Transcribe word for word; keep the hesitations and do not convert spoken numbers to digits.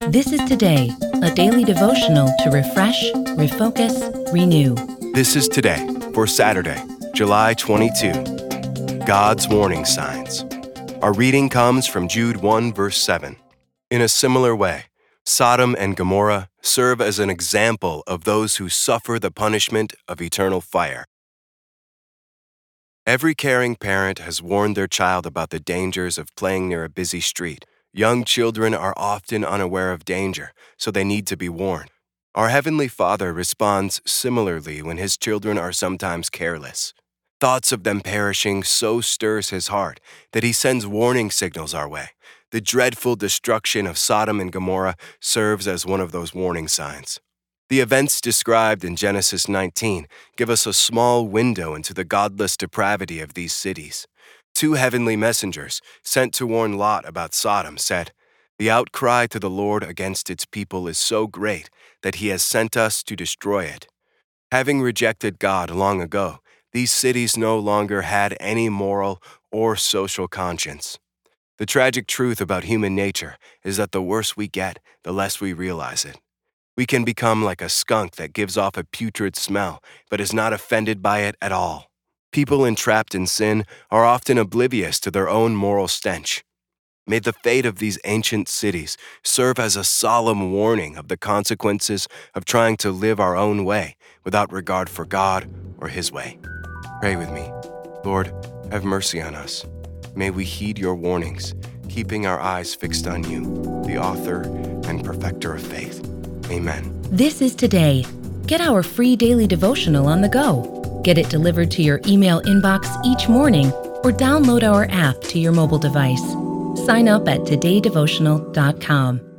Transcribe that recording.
This is Today, a daily devotional to refresh, refocus, renew. This is Today for Saturday, July twenty-second. God's warning signs. Our reading comes from Jude one, verse seven. In a similar way, Sodom and Gomorrah serve as an example of those who suffer the punishment of eternal fire. Every caring parent has warned their child about the dangers of playing near a busy street. Young children are often unaware of danger, so they need to be warned. Our Heavenly Father responds similarly when His children are sometimes careless. Thoughts of them perishing so stirs His heart that He sends warning signals our way. The dreadful destruction of Sodom and Gomorrah serves as one of those warning signs. The events described in Genesis nineteen give us a small window into the godless depravity of these cities. Two heavenly messengers, sent to warn Lot about Sodom, said, "The outcry to the Lord against its people is so great that He has sent us to destroy it." Having rejected God long ago, these cities no longer had any moral or social conscience. The tragic truth about human nature is that the worse we get, the less we realize it. We can become like a skunk that gives off a putrid smell, but is not offended by it at all. People entrapped in sin are often oblivious to their own moral stench. May the fate of these ancient cities serve as a solemn warning of the consequences of trying to live our own way without regard for God or His way. Pray with me. Lord, have mercy on us. May we heed your warnings, keeping our eyes fixed on you, the author and perfecter of faith. Amen. This is Today. Get our free daily devotional on the go. Get it delivered to your email inbox each morning or download our app to your mobile device. Sign up at today devotional dot com.